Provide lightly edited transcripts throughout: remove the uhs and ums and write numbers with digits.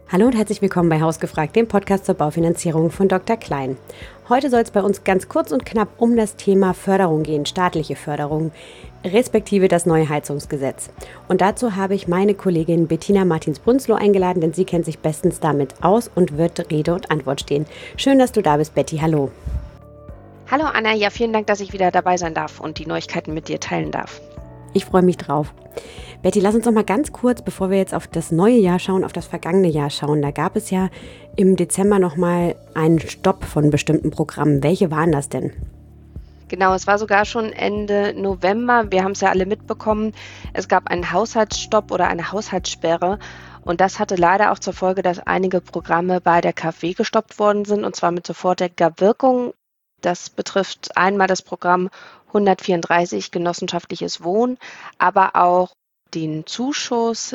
Hallo und herzlich willkommen bei Hausgefragt, dem Podcast zur Baufinanzierung von Dr. Klein. Heute soll es bei uns ganz kurz und knapp um das Thema Förderung gehen, staatliche Förderung, respektive das neue Heizungsgesetz. Und dazu habe ich meine Kollegin Bettina Martins-Brünzloh eingeladen, denn sie kennt sich bestens damit aus und wird Rede und Antwort stehen. Schön, dass du da bist, Betty. Hallo. Hallo Anna, ja, vielen Dank, dass ich wieder dabei sein darf und die Neuigkeiten mit dir teilen darf. Ich freue mich drauf. Betty, lass uns noch mal ganz kurz, bevor wir jetzt auf das neue Jahr schauen, auf das vergangene Jahr schauen. Da gab es ja im Dezember noch mal einen Stopp von bestimmten Programmen. Welche waren das denn? Genau, es war sogar schon Ende November. Wir haben es ja alle mitbekommen. Es gab einen Haushaltsstopp oder eine Haushaltssperre. Und das hatte leider auch zur Folge, dass einige Programme bei der KfW gestoppt worden sind, und zwar mit sofortiger Wirkung. Das betrifft einmal das Programm 134 genossenschaftliches Wohnen, aber auch den Zuschuss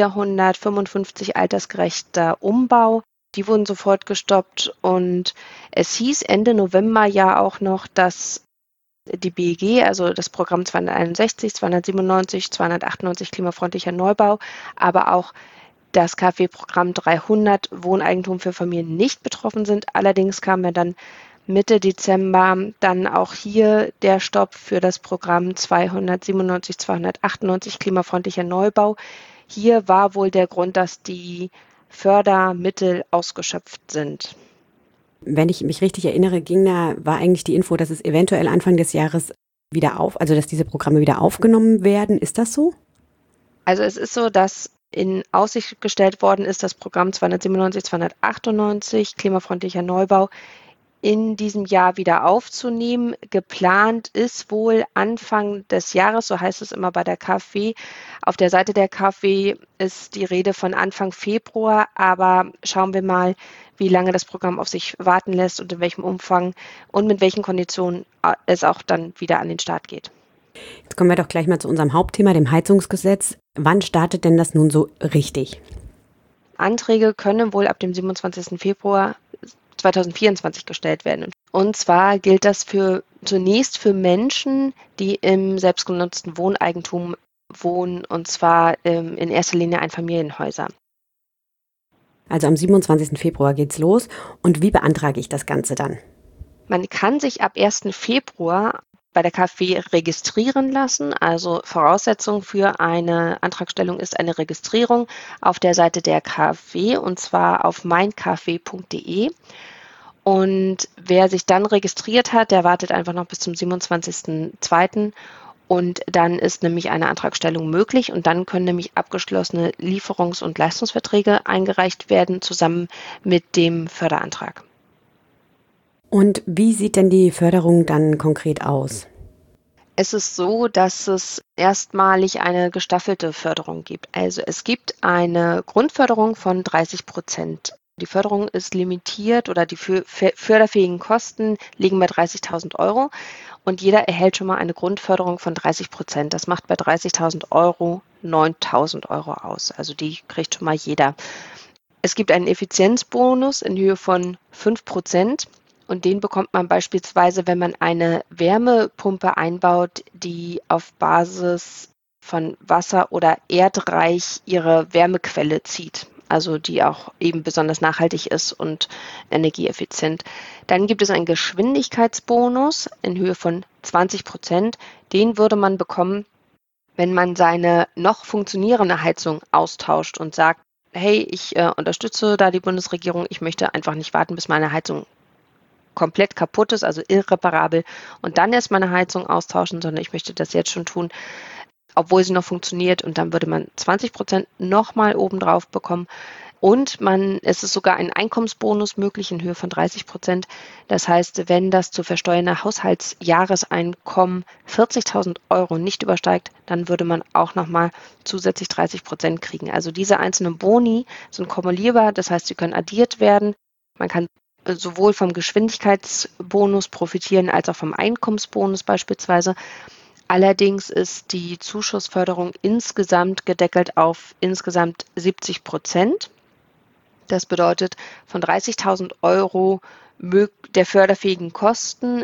455 altersgerechter Umbau. Die wurden sofort gestoppt und es hieß Ende November ja auch noch, dass die BEG, also das Programm 261, 297, 298 klimafreundlicher Neubau, aber auch das KfW-Programm 300 Wohneigentum für Familien nicht betroffen sind. Allerdings kam ja dann Mitte Dezember dann auch hier der Stopp für das Programm 297, 298 klimafreundlicher Neubau. Hier war wohl der Grund, dass die Fördermittel ausgeschöpft sind. Wenn ich mich richtig erinnere, war eigentlich die Info, dass es eventuell Anfang des Jahres dass diese Programme wieder aufgenommen werden. Ist das so? Also es ist so, dass in Aussicht gestellt worden ist, das Programm 297, 298 klimafreundlicher Neubau in diesem Jahr wieder aufzunehmen. Geplant ist wohl Anfang des Jahres, so heißt es immer bei der KfW. Auf der Seite der KfW ist die Rede von Anfang Februar, aber schauen wir mal, wie lange das Programm auf sich warten lässt und in welchem Umfang und mit welchen Konditionen es auch dann wieder an den Start geht. Jetzt kommen wir doch gleich mal zu unserem Hauptthema, dem Heizungsgesetz. Wann startet denn das nun so richtig? Anträge können wohl ab dem 27. Februar 2024 gestellt werden. Und zwar gilt das zunächst für Menschen, die im selbstgenutzten Wohneigentum wohnen, und zwar in erster Linie Einfamilienhäuser. Also am 27. Februar geht's los. Und wie beantrage ich das Ganze dann? Man kann sich ab 1. Februar bei der KfW registrieren lassen. Also Voraussetzung für eine Antragstellung ist eine Registrierung auf der Seite der KfW, und zwar auf meinkfw.de. Und wer sich dann registriert hat, der wartet einfach noch bis zum 27.02. Und dann ist nämlich eine Antragstellung möglich und dann können nämlich abgeschlossene Lieferungs- und Leistungsverträge eingereicht werden, zusammen mit dem Förderantrag. Und wie sieht denn die Förderung dann konkret aus? Es ist so, dass es erstmalig eine gestaffelte Förderung gibt. Also es gibt eine Grundförderung von 30%. Die Förderung ist limitiert oder die förderfähigen Kosten liegen bei 30.000 Euro und jeder erhält schon mal eine Grundförderung von 30%. Das macht bei 30.000 Euro 9.000 Euro aus. Also die kriegt schon mal jeder. Es gibt einen Effizienzbonus in Höhe von 5%. Und den bekommt man beispielsweise, wenn man eine Wärmepumpe einbaut, die auf Basis von Wasser oder Erdreich ihre Wärmequelle zieht. Also die auch eben besonders nachhaltig ist und energieeffizient. Dann gibt es einen Geschwindigkeitsbonus in Höhe von 20%. Den würde man bekommen, wenn man seine noch funktionierende Heizung austauscht und sagt, hey, ich unterstütze da die Bundesregierung, ich möchte einfach nicht warten, bis meine Heizung komplett kaputt ist, also irreparabel, und dann erst meine Heizung austauschen, sondern ich möchte das jetzt schon tun, obwohl sie noch funktioniert, und dann würde man 20% nochmal obendrauf bekommen. Und es ist sogar ein Einkommensbonus möglich in Höhe von 30%. Das heißt, wenn das zu versteuernde Haushaltsjahreseinkommen 40.000 Euro nicht übersteigt, dann würde man auch nochmal zusätzlich 30% kriegen. Also diese einzelnen Boni sind kumulierbar, das heißt, sie können addiert werden. Man kann sowohl vom Geschwindigkeitsbonus profitieren als auch vom Einkommensbonus beispielsweise. Allerdings ist die Zuschussförderung insgesamt gedeckelt auf insgesamt 70%. Das bedeutet, von 30.000 Euro der förderfähigen Kosten,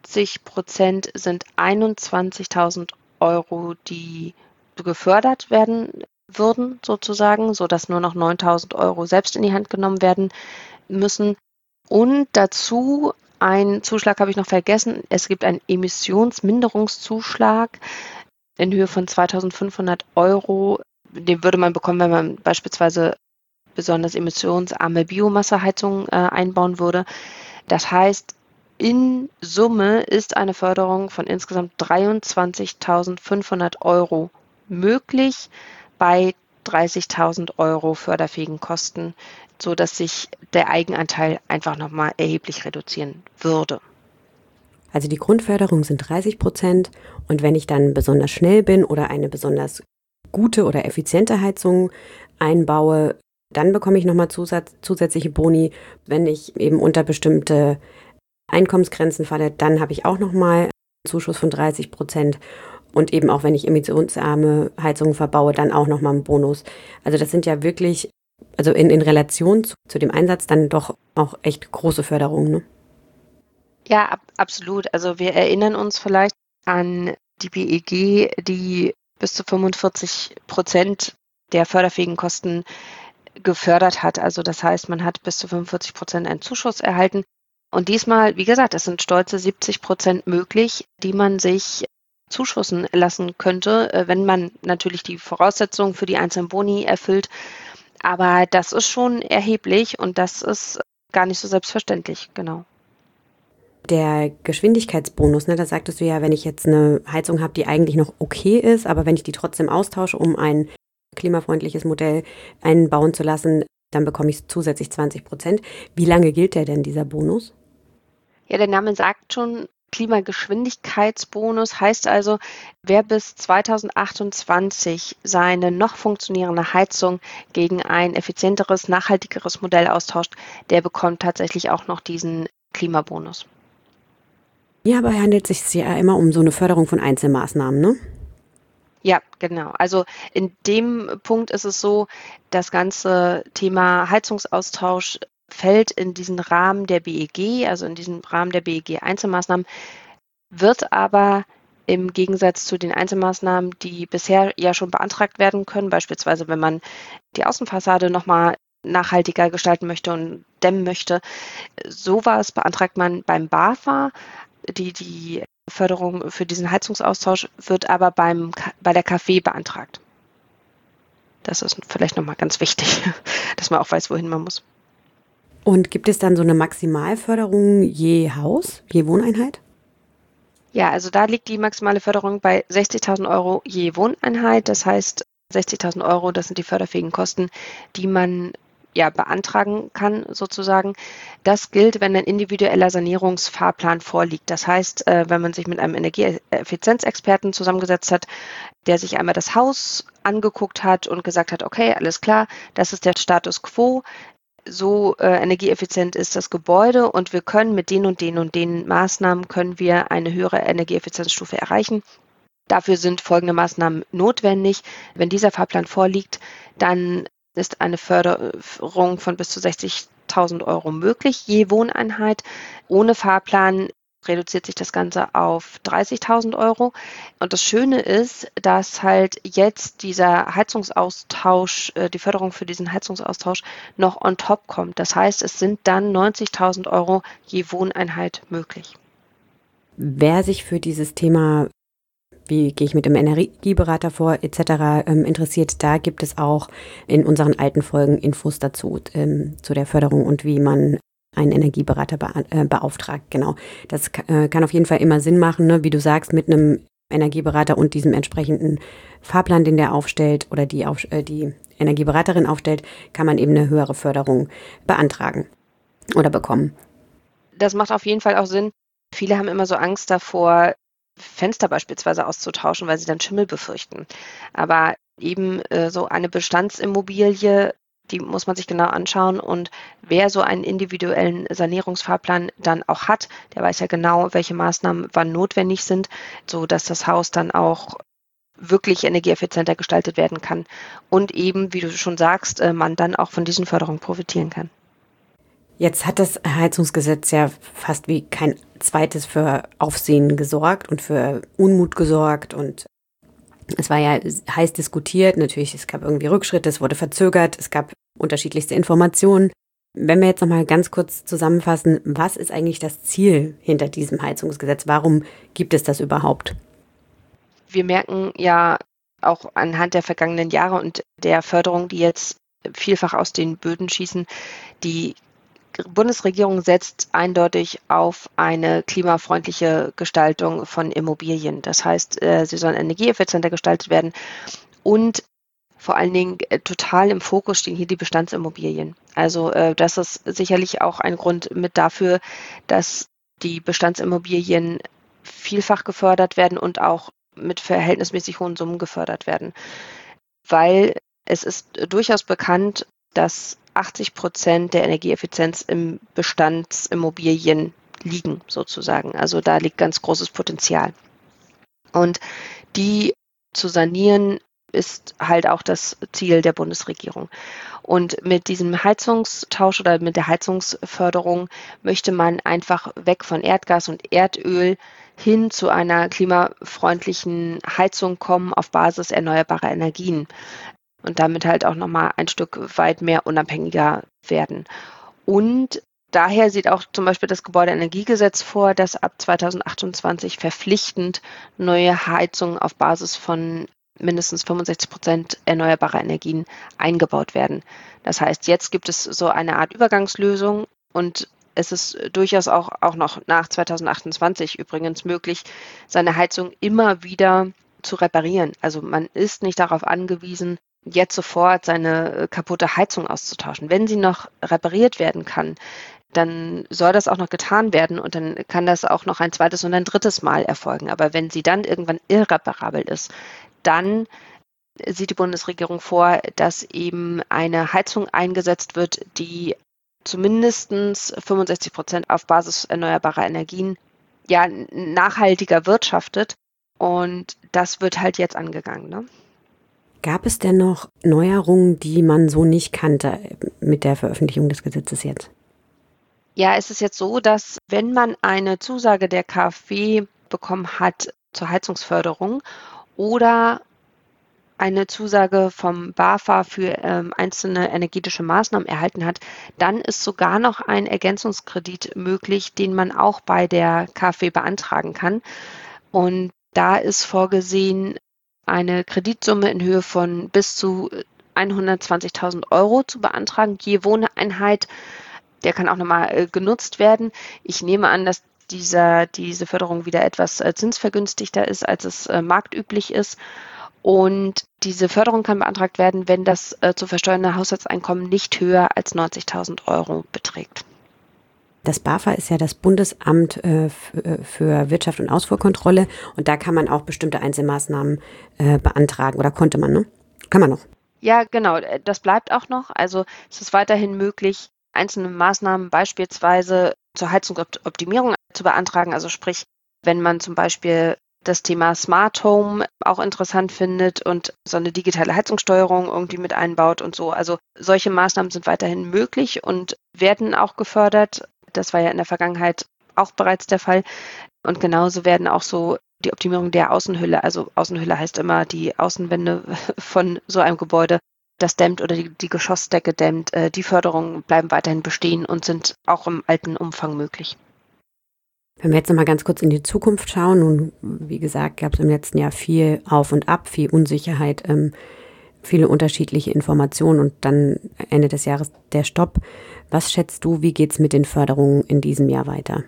70% sind 21.000 Euro, die gefördert werden würden sozusagen, sodass nur noch 9.000 € selbst in die Hand genommen werden müssen. Und dazu ein Zuschlag habe ich noch vergessen. Es gibt einen Emissionsminderungszuschlag in Höhe von 2.500 €. Den würde man bekommen, wenn man beispielsweise besonders emissionsarme Biomasseheizung einbauen würde. Das heißt, in Summe ist eine Förderung von insgesamt 23.500 € möglich bei 30.000 € förderfähigen Kosten, sodass sich der Eigenanteil einfach nochmal erheblich reduzieren würde. Also die Grundförderung sind 30% und wenn ich dann besonders schnell bin oder eine besonders gute oder effiziente Heizung einbaue, dann bekomme ich nochmal zusätzliche Boni. Wenn ich eben unter bestimmte Einkommensgrenzen falle, dann habe ich auch nochmal einen Zuschuss von 30%. Und eben auch wenn ich emissionsarme Heizungen verbaue, dann auch nochmal einen Bonus. Also das sind ja wirklich, also in Relation zu dem Einsatz dann doch auch echt große Förderungen, ne? Ja, absolut. Also wir erinnern uns vielleicht an die BEG, die bis zu 45% der förderfähigen Kosten gefördert hat. Also das heißt, man hat bis zu 45% einen Zuschuss erhalten. Und diesmal, wie gesagt, es sind stolze 70% möglich, die man sich zuschussen lassen könnte, wenn man natürlich die Voraussetzungen für die einzelnen Boni erfüllt. Aber das ist schon erheblich und das ist gar nicht so selbstverständlich, genau. Der Geschwindigkeitsbonus, ne, da sagtest du ja, wenn ich jetzt eine Heizung habe, die eigentlich noch okay ist, aber wenn ich die trotzdem austausche, um ein klimafreundliches Modell einbauen zu lassen, dann bekomme ich zusätzlich 20%. Wie lange gilt der denn, dieser Bonus? Ja, der Name sagt schon, Klimageschwindigkeitsbonus heißt also, wer bis 2028 seine noch funktionierende Heizung gegen ein effizienteres, nachhaltigeres Modell austauscht, der bekommt tatsächlich auch noch diesen Klimabonus. Ja, aber handelt es sich ja immer um so eine Förderung von Einzelmaßnahmen, ne? Ja, genau. Also in dem Punkt ist es so, das ganze Thema Heizungsaustausch fällt in diesen Rahmen der BEG, also in diesen Rahmen der BEG-Einzelmaßnahmen, wird aber im Gegensatz zu den Einzelmaßnahmen, die bisher ja schon beantragt werden können, beispielsweise wenn man die Außenfassade nochmal nachhaltiger gestalten möchte und dämmen möchte, sowas beantragt man beim BAFA. Die Förderung für diesen Heizungsaustausch wird aber bei der KfW beantragt. Das ist vielleicht nochmal ganz wichtig, dass man auch weiß, wohin man muss. Und gibt es dann so eine Maximalförderung je Haus, je Wohneinheit? Ja, also da liegt die maximale Förderung bei 60.000 € je Wohneinheit. Das heißt, 60.000 €, das sind die förderfähigen Kosten, die man ja beantragen kann sozusagen. Das gilt, wenn ein individueller Sanierungsfahrplan vorliegt. Das heißt, wenn man sich mit einem Energieeffizienzexperten zusammengesetzt hat, der sich einmal das Haus angeguckt hat und gesagt hat, okay, alles klar, das ist der Status quo. So energieeffizient ist das Gebäude und wir können mit den und den und den Maßnahmen können wir eine höhere Energieeffizienzstufe erreichen. Dafür sind folgende Maßnahmen notwendig. Wenn dieser Fahrplan vorliegt, dann ist eine Förderung von bis zu 60.000 € möglich, je Wohneinheit. Ohne Fahrplan reduziert sich das Ganze auf 30.000 €. Und das Schöne ist, dass halt jetzt dieser Heizungsaustausch, die Förderung für diesen Heizungsaustausch noch on top kommt. Das heißt, es sind dann 90.000 € je Wohneinheit möglich. Wer sich für dieses Thema, wie gehe ich mit dem Energieberater vor, etc. Interessiert, da gibt es auch in unseren alten Folgen Infos dazu, zu der Förderung und wie man einen Energieberater beauftragt. Genau, das kann auf jeden Fall immer Sinn machen, ne? Wie du sagst, mit einem Energieberater und diesem entsprechenden Fahrplan, den der aufstellt oder die Energieberaterin aufstellt, kann man eben eine höhere Förderung beantragen oder bekommen. Das macht auf jeden Fall auch Sinn. Viele haben immer so Angst davor, Fenster beispielsweise auszutauschen, weil sie dann Schimmel befürchten. Aber eben so eine Bestandsimmobilie, die muss man sich genau anschauen. Und wer so einen individuellen Sanierungsfahrplan dann auch hat, der weiß ja genau, welche Maßnahmen wann notwendig sind, sodass das Haus dann auch wirklich energieeffizienter gestaltet werden kann. Und eben, wie du schon sagst, man dann auch von diesen Förderungen profitieren kann. Jetzt hat das Heizungsgesetz ja fast wie kein zweites für Aufsehen gesorgt und für Unmut gesorgt und Es war ja heiß diskutiert, natürlich, es gab irgendwie Rückschritte, es wurde verzögert, es gab unterschiedlichste Informationen. Wenn wir jetzt nochmal ganz kurz zusammenfassen, was ist eigentlich das Ziel hinter diesem Heizungsgesetz? Warum gibt es das überhaupt? Wir merken ja auch anhand der vergangenen Jahre und der Förderung, die jetzt vielfach aus den Böden schießen, die Bundesregierung setzt eindeutig auf eine klimafreundliche Gestaltung von Immobilien. Das heißt, sie sollen energieeffizienter gestaltet werden und vor allen Dingen total im Fokus stehen hier die Bestandsimmobilien. Also das ist sicherlich auch ein Grund mit dafür, dass die Bestandsimmobilien vielfach gefördert werden und auch mit verhältnismäßig hohen Summen gefördert werden. Weil es ist durchaus bekannt, dass 80% der Energieeffizienz im Bestandsimmobilien liegen, sozusagen. Also da liegt ganz großes Potenzial. Und die zu sanieren, ist halt auch das Ziel der Bundesregierung. Und mit diesem Heizungstausch oder mit der Heizungsförderung möchte man einfach weg von Erdgas und Erdöl hin zu einer klimafreundlichen Heizung kommen auf Basis erneuerbarer Energien und damit halt auch nochmal ein Stück weit mehr unabhängiger werden. Und daher sieht auch zum Beispiel das Gebäudeenergiegesetz vor, dass ab 2028 verpflichtend neue Heizungen auf Basis von mindestens 65% erneuerbarer Energien eingebaut werden. Das heißt, jetzt gibt es so eine Art Übergangslösung und es ist durchaus auch noch nach 2028 übrigens möglich, seine Heizung immer wieder zu reparieren. Also man ist nicht darauf angewiesen, jetzt sofort seine kaputte Heizung auszutauschen. Wenn sie noch repariert werden kann, dann soll das auch noch getan werden und dann kann das auch noch ein zweites und ein drittes Mal erfolgen. Aber wenn sie dann irgendwann irreparabel ist, dann sieht die Bundesregierung vor, dass eben eine Heizung eingesetzt wird, die zumindest 65% auf Basis erneuerbarer Energien ja nachhaltiger wirtschaftet. Und das wird halt jetzt angegangen, ne? Gab es denn noch Neuerungen, die man so nicht kannte mit der Veröffentlichung des Gesetzes jetzt? Ja, es ist jetzt so, dass wenn man eine Zusage der KfW bekommen hat zur Heizungsförderung oder eine Zusage vom BAFA für einzelne energetische Maßnahmen erhalten hat, dann ist sogar noch ein Ergänzungskredit möglich, den man auch bei der KfW beantragen kann. Und da ist vorgesehen, eine Kreditsumme in Höhe von bis zu 120.000 Euro zu beantragen, je Wohneinheit. Der kann auch nochmal genutzt werden. Ich nehme an, dass diese Förderung wieder etwas zinsvergünstigter ist, als es marktüblich ist. Und diese Förderung kann beantragt werden, wenn das zu versteuernde Haushaltseinkommen nicht höher als 90.000 Euro beträgt. Das BAFA ist ja das Bundesamt für Wirtschaft und Ausfuhrkontrolle und da kann man auch bestimmte Einzelmaßnahmen beantragen oder konnte man, ne? Kann man noch. Ja, genau, das bleibt auch noch. Also es ist weiterhin möglich, einzelne Maßnahmen beispielsweise zur Heizungsoptimierung zu beantragen. Also sprich, wenn man zum Beispiel das Thema Smart Home auch interessant findet und so eine digitale Heizungssteuerung irgendwie mit einbaut und so. Also solche Maßnahmen sind weiterhin möglich und werden auch gefördert. Das war ja in der Vergangenheit auch bereits der Fall. Und genauso werden auch so die Optimierung der Außenhülle, also Außenhülle heißt immer die Außenwände von so einem Gebäude, das dämmt oder die Geschossdecke dämmt, die Förderungen bleiben weiterhin bestehen und sind auch im alten Umfang möglich. Wenn wir jetzt nochmal ganz kurz in die Zukunft schauen, nun, wie gesagt, gab es im letzten Jahr viel Auf und Ab, viel Unsicherheit, viele unterschiedliche Informationen und dann Ende des Jahres der Stopp. Was schätzt du, wie geht es mit den Förderungen in diesem Jahr weiter?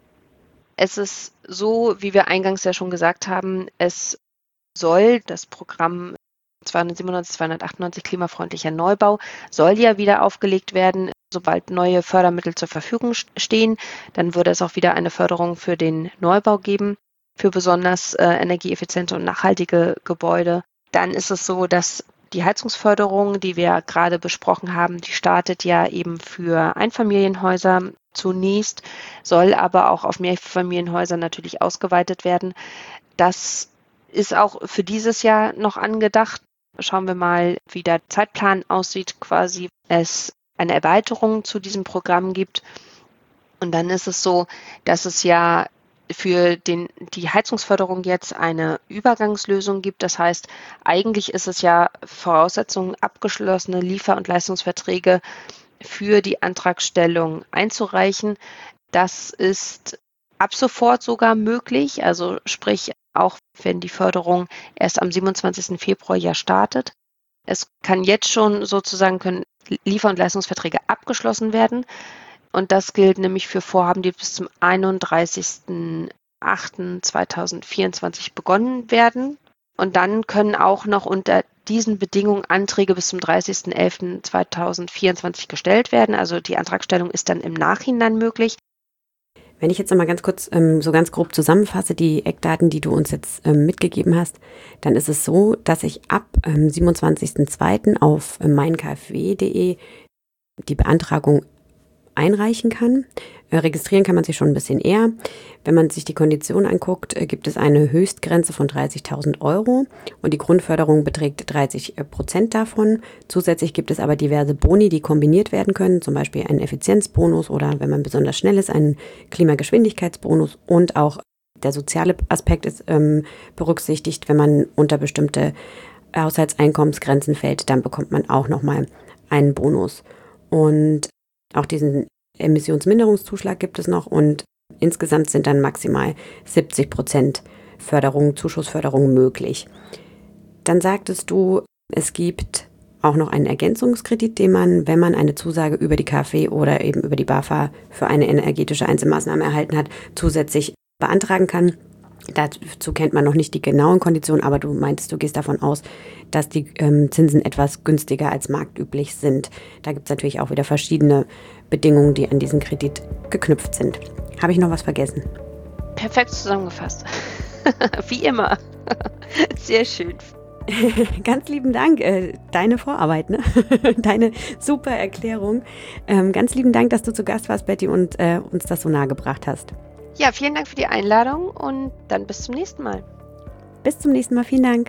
Es ist so, wie wir eingangs ja schon gesagt haben, es soll das Programm 297, 298 klimafreundlicher Neubau soll ja wieder aufgelegt werden. Sobald neue Fördermittel zur Verfügung stehen, dann würde es auch wieder eine Förderung für den Neubau geben, für besonders energieeffiziente und nachhaltige Gebäude. Dann ist es so, dass die Heizungsförderung, die wir gerade besprochen haben, die startet ja eben für Einfamilienhäuser zunächst, soll aber auch auf Mehrfamilienhäuser natürlich ausgeweitet werden. Das ist auch für dieses Jahr noch angedacht. Schauen wir mal, wie der Zeitplan aussieht, quasi es eine Erweiterung zu diesem Programm gibt. Und dann ist es so, dass es ja für die Heizungsförderung jetzt eine Übergangslösung gibt. Das heißt, eigentlich ist es ja Voraussetzung, abgeschlossene Liefer- und Leistungsverträge für die Antragstellung einzureichen. Das ist ab sofort sogar möglich, also sprich auch wenn die Förderung erst am 27. Februar ja startet. Es kann jetzt schon sozusagen, können Liefer- und Leistungsverträge abgeschlossen werden. Und das gilt nämlich für Vorhaben, die bis zum 31.08.2024 begonnen werden. Und dann können auch noch unter diesen Bedingungen Anträge bis zum 30.11.2024 gestellt werden. Also die Antragstellung ist dann im Nachhinein möglich. Wenn ich jetzt nochmal ganz kurz so ganz grob zusammenfasse, die Eckdaten, die du uns jetzt mitgegeben hast, dann ist es so, dass ich ab 27.02. auf meinkfw.de die Beantragung einreichen kann. Registrieren kann man sich schon ein bisschen eher. Wenn man sich die Konditionen anguckt, gibt es eine Höchstgrenze von 30.000 € und die Grundförderung beträgt 30% davon. Zusätzlich gibt es aber diverse Boni, die kombiniert werden können, zum Beispiel einen Effizienzbonus oder, wenn man besonders schnell ist, einen Klimageschwindigkeitsbonus, und auch der soziale Aspekt ist berücksichtigt. Wenn man unter bestimmte Haushaltseinkommensgrenzen fällt, dann bekommt man auch nochmal einen Bonus. Und auch diesen Emissionsminderungszuschlag gibt es noch, und insgesamt sind dann maximal 70% Förderung, Zuschussförderung möglich. Dann sagtest du, es gibt auch noch einen Ergänzungskredit, den man, wenn man eine Zusage über die KfW oder eben über die BAFA für eine energetische Einzelmaßnahme erhalten hat, zusätzlich beantragen kann. Dazu kennt man noch nicht die genauen Konditionen, aber du meintest, du gehst davon aus, dass die Zinsen etwas günstiger als marktüblich sind. Da gibt es natürlich auch wieder verschiedene Bedingungen, die an diesen Kredit geknüpft sind. Habe ich noch was vergessen? Perfekt zusammengefasst. Wie immer. Sehr schön. Ganz lieben Dank, deine Vorarbeit, ne? Deine super Erklärung. Ganz lieben Dank, dass du zu Gast warst, Betty, und uns das so nahe gebracht hast. Ja, vielen Dank für die Einladung und dann bis zum nächsten Mal. Bis zum nächsten Mal, vielen Dank.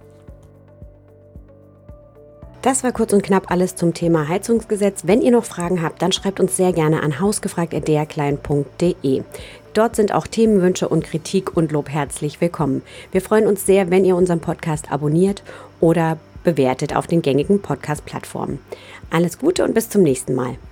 Das war kurz und knapp alles zum Thema Heizungsgesetz. Wenn ihr noch Fragen habt, dann schreibt uns sehr gerne an hausgefragt@drklein.de. Dort sind auch Themenwünsche und Kritik und Lob herzlich willkommen. Wir freuen uns sehr, wenn ihr unseren Podcast abonniert oder bewertet auf den gängigen Podcast-Plattformen. Alles Gute und bis zum nächsten Mal.